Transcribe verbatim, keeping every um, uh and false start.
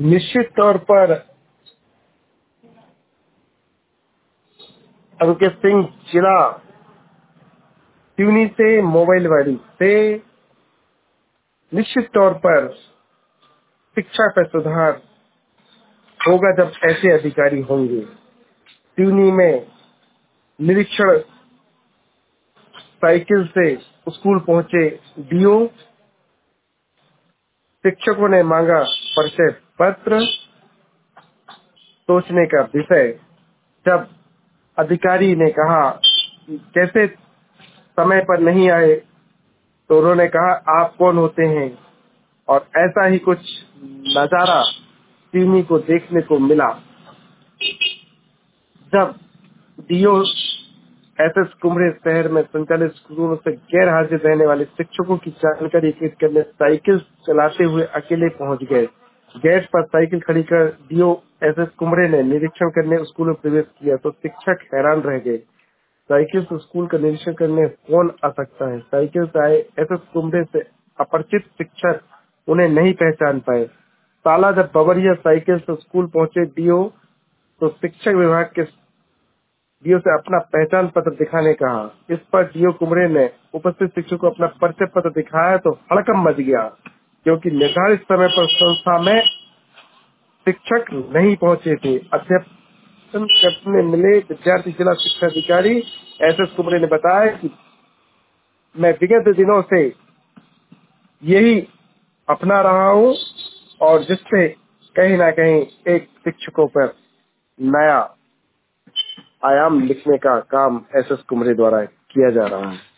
निश्चित तौर पर अंकित सिंह जिला ट्यूनी से मोबाइलवाड़ी से निश्चित तौर पर शिक्षा पर सुधार होगा जब ऐसे अधिकारी होंगे। ट्यूनी में निरीक्षण साइकिल से स्कूल पहुंचे डीओ, शिक्षकों ने मांगा परिचय पत्र। सोचने का विषय, जब अधिकारी ने कहा कि कैसे समय पर नहीं आए तो उन्होंने कहा आप कौन होते हैं, और ऐसा ही कुछ नजारा ट्यूनी को देखने को मिला जब डीओ एस एस कुमरे शहर में संचालित स्कूलों से गैर हाजिर रहने वाले शिक्षकों की जानकारी एकत्रित करने साइकिल चलाते हुए अकेले पहुंच गए। गेट पर साइकिल खड़ी कर डीओ एस एस कुमरे ने निरीक्षण करने स्कूल में प्रवेश किया तो शिक्षक हैरान रह गए। साइकिल से स्कूल का निरीक्षण करने कौन आ सकता है? साइकिल से आए एस एस कुमरे से अपरिचित शिक्षक उन्हें नहीं पहचान पाए। साला जब बवरिया साइकिल से स्कूल पहुंचे डीओ तो शिक्षक विभाग के डीओ से अपना पहचान पत्र दिखाने कहा। इस पर डीओ कुमरे ने उपस्थित शिक्षक को अपना परिचय पत्र दिखाया तो हड़कंप मच गया, क्योंकि निर्धारित समय पर संस्था में शिक्षक नहीं पहुंचे थे। अध्यापन करने मिले विद्यार्थी जिला शिक्षा अधिकारी एस एस कुमरे ने बताया कि मैं विगत दिनों से यही अपना रहा हूं, और जिससे कहीं ना कहीं एक शिक्षकों पर नया आयाम लिखने का काम एस एस कुमरे द्वारा किया जा रहा है।